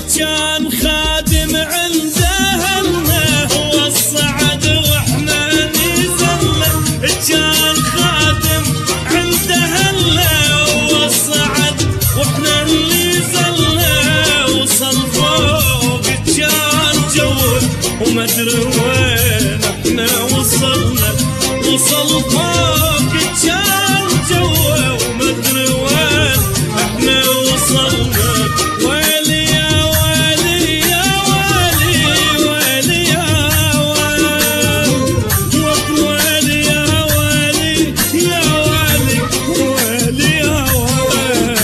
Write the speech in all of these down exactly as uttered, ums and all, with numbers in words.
كان خادم عند اهلنا والصعد واحنا نزلنا. كان خادم عند اهلنا والصعد واحنا نزلنا. وصل فوق كان جوه وما ادري وين احنا وصلنا. وصل فوق كان جوه وما ادري وين احنا وصلنا. ويلي يا ويلي يا ويلي ويلي يا ويلي ويلي يا ويلي يا ويلي ويلي يا ويلي.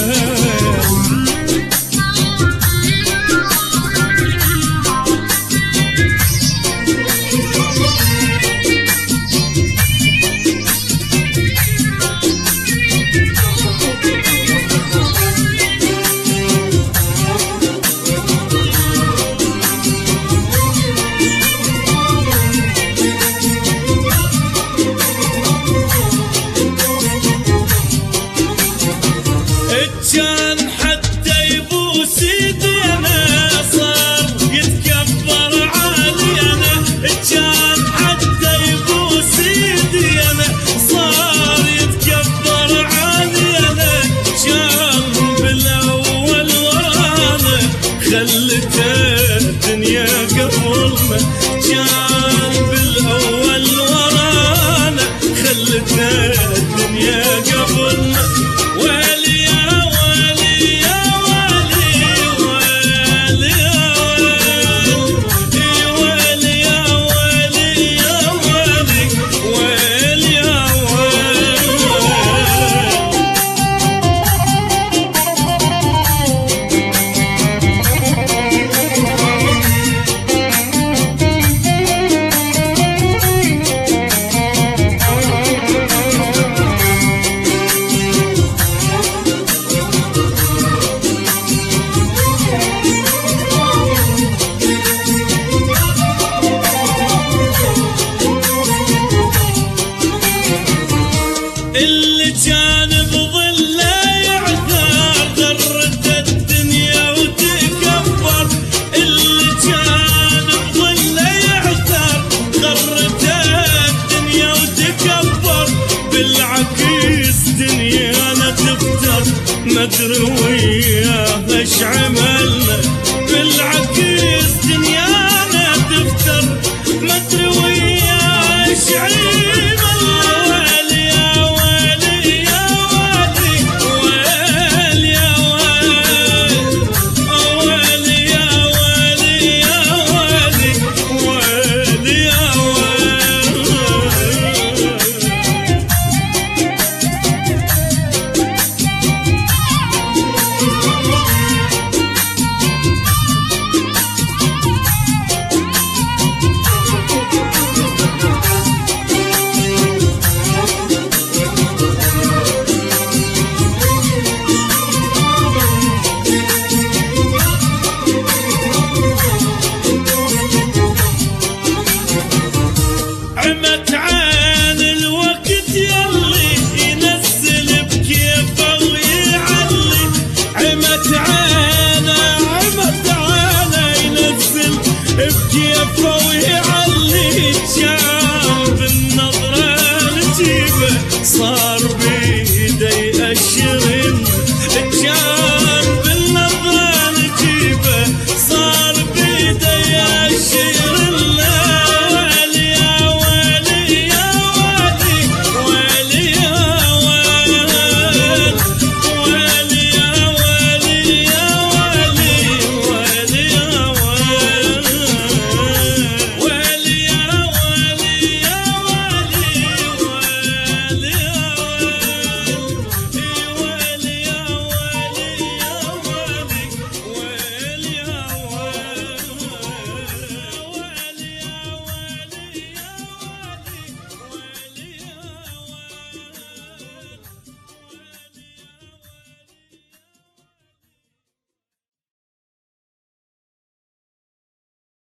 كان حتى يبوس ايدينا صار يتكبر علينا. كان حتى يبوس ايدينا صار يتكبر علينا. كان بالاول ورانا خلته الدنيا قبلنا. كان بالاول ورانا خلته الدنيا قبلنا. ويلي يا ويلي يا ويلي ويلي يا ويلي يا ويلي يا ويلي ويلي يا ويلي. اللي كان بظله يعثر غرت الدنيا وتكبر. اللي كان بظله يعثر غرت الدنيا وتكبر. بالعكس دنيانا تفتر ما ادري وياه ايش عملنا. بالعكس دنيانا تفتر ما ادري وياه ايش عملنا.